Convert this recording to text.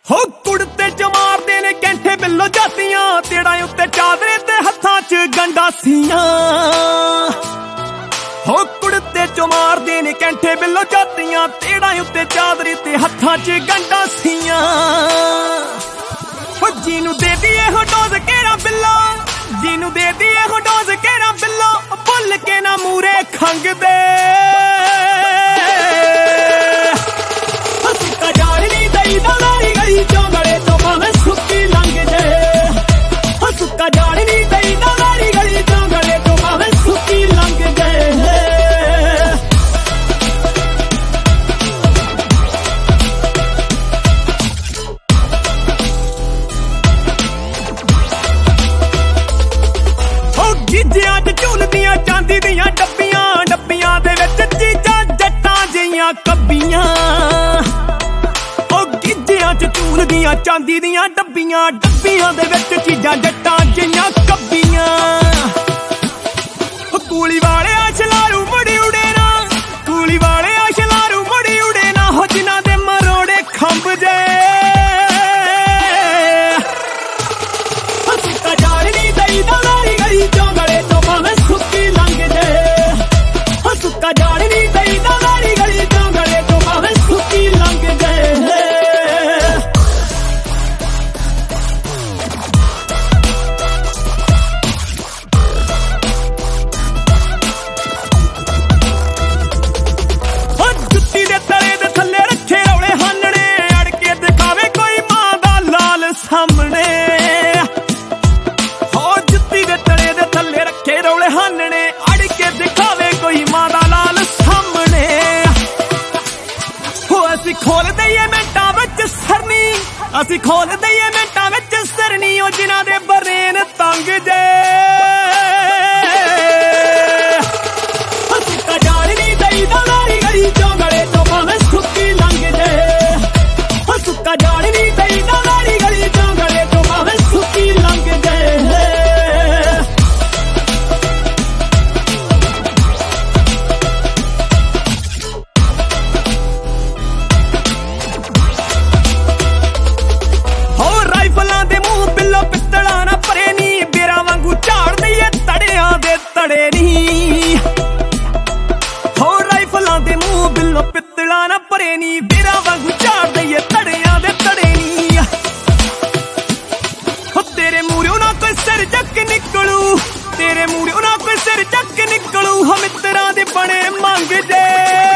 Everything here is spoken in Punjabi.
ਹੋ ਕੁੜਤੇ ਚ ਮਾਰਦੇ ਨੇ ਕੈਂਠੇ ਬਿੱਲੋ ਜਾਤੀਆਂ, ਤੇੜਾਂ ਉੱਤੇ ਚਾਦਰੇ ਤੇ ਹੱਥਾਂ ਚ ਗੰਡਾਸੀਆਂ। ਹੋ ਕੁੜਤੇ ਚ ਮਾਰਦੇ ਨੇ ਕੈਂਠੇ ਬਿੱਲੋ ਜਾਤੀਆਂ, ਤੇੜਾਂ ਉੱਤੇ ਚਾਦਰੇ ਤੇ ਹੱਥਾਂ ਚ ਗੰਡਾਸੀਆਂ। ਹੋ ਜਿਹਨੂੰ ਦੇ ਦੀਏ ਹੋ ਡੋਜ਼ ਕਿਹੜਾ ਬਿੱਲੋ, ਜਿਹਨੂੰ ਦੇ ਦੀਏ ਹੋ ਡੋਜ਼ ਕਿਹੜਾ ਬਿੱਲੋ, ਭੁੱਲ ਕੇ ਨਾ ਮੂਰੇ ਖੰਗਦੇ। ਸੁੱਕਾ ਜਾਣ ਨੀ ਦਈਦਾ ਲਾਰੀ ਗਲੀ ਚੋਂ ਗਲੇ ਤੋਂ ਭਾਵੇਂ ਸੁੱਕੀ ਲੰਘ ਜੇ। ਸੁੱਕਾ ਜਾਣ ਨੀ ਦਈਦਾ ਲਾਰੀ ਗਲੀ ਚੋਂ ਗਲੇ ਤੋਂ ਭਾਵੇਂ ਸੁੱਕੀ ਲੰਘ ਜੇ। ਗਿੱਜਿਆਂ ਚ ਝੂਲਦੀਆਂ ਚਾਂਦੀ ਦੀਆਂ ਡੱਬੀਆਂ, ਡੱਬੀਆਂ ਦੇ ਵਿੱਚ ਚੀਜ਼ਾਂ ਜੱਟਾਂ ਜਿਹੀਆਂ ਕੱਬੀਆਂ। ਉਹ ਗਿੱਜਿਆਂ ਚ ਝੂਲਦੀਆਂ ਚਾਂਦੀ ਦੀਆਂ ਡੱਬੀਆਂ, ਡੱਬੀਆਂ ਦੇ ਵਿੱਚ ਚੀਜ਼ਾਂ ਜੱਟਾਂ ਜਿਹੀਆਂ ਕੱਬੀਆਂ। ਕੂਲੀ ਵਾਲਿਆ ਛਲਾਰੂ ਮੁੜੀ ਉੜੇ ਨਾ, ਕੂਲੀ ਵਾਲਿਆ ਛਲਾਰੂ ਮੁੜੀ ਉੜੇ ਨਾ, ਹੋ ਜਿਨ੍ਹਾਂ ਦੇ ਮਰੋੜੇ ਖੰਭ ਜੇ। ਸੁੱਕਾ ਜਾਣ ਨੀ ਦਈਦਾ ਲਾਰੀ ਗਲੀ ਚੋਂ ਗਲੇ ਤੋਂ ਭਾਵੇਂ ਸੁੱਕੀ ਲੰਘ ਜੇ। ਸੁੱਕਾ ਜਾਣ ਨੀ ਦਈਦਾ ਲਾਰੀ ਗਲੀ ਚੋਂ ਗਲੇ ਤੋਂ ਭਾਵੇਂ ਸੁੱਕੀ ਲੰਘ ਜੇ। ਜੁੱਤੀ ਦੇ ਤਲੇ ਦੇ ਥੱਲੇ ਰੱਖੇ ਰੌਲੇ ਹਾਨਣੇ, ਅੜ ਕੇ ਦਿਖਾਵੇ ਕੋਈ ਮਾਂ ਦਾ ਲਾਲ ਸਾਹਮਣੇ। ਰੌਲੇ ਹਾਨਣੇ, ਅੜ ਕੇ ਦਿਖਾਵੇ ਕੋਈ ਮਾਂ ਦਾ ਲਾਲ ਸਾਹਮਣੇ। ਹੋ ਅਸੀਂ ਖੋਲ ਦਈਏ ਮਿੰਟਾਂ ਵਿੱਚ ਸਰਨੀ, ਅਸੀਂ ਖੋਲ ਦਈਏ ਮਿੰਟਾਂ ਵਿੱਚ ਸਰਨੀ, ਉਹ ਜਿਨ੍ਹਾਂ ਦੇ ਬਰੇਨ ਤੰਗ ਜੇ। ਸੁੱਕਾ ਜਾਣ ਨੀ ਦਈਦਾ ਲਾਰੀ ਗਲੀ ਚੋਂ ਗਲੇ ਤੋਂ ਭਾਵੇਂ ਸੁੱਕੀ ਲੰਘ ਜੇ। ਸੁੱਕਾ ਜਾਣ ਨੀ ਦਈਦਾ ਲਾਰੀ ਗਲੀ ਚੋਂ ਗਲੇ ਤੋਂ ਭਾਵੇਂ ਸੁੱਕੀ ਲੰਘ ਜੇ। ਪਿੱਤਲਾਂ ਨਾ ਭਰੇ ਨੀ, ਬੇਰਾਂ ਵਾਂਗੂ ਝਾੜ ਦਈਏ ਤੜਿਆਂ ਦੇ ਤੜੇ ਨੀ। ਹੋ ਰਾਈਫਲਾਂ ਦੇ ਮੂੰਹ ਬਿੱਲੋ ਪਿੱਤਲਾਂ ਨਾ ਭਰੇ ਨੀ, ਬੇਰਾਂ ਵਾਂਗੂ ਝਾੜ ਦਈਏ ਤੜਿਆਂ ਦੇ ਤੜੇ ਨੀ। ਹੋ ਤੇਰੇ ਮੂਹਰਿਓਂ ਨਾ ਕੋਈ ਸਿਰ ਚੱਕ ਨਿਕਲੂ, ਤੇਰੇ ਮੂਹਰਿਓਂ ਨਾ ਕੋਈ ਸਿਰ ਚੱਕ ਨਿਕਲੂ, ਹੋ ਮਿੱਤਰਾਂ ਦੇ ਬਣੇ ਮੰਗ ਜੇ।